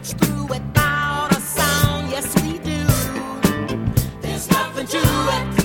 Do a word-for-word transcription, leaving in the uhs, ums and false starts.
march through without a sound. Yes, we do. There's nothing to it.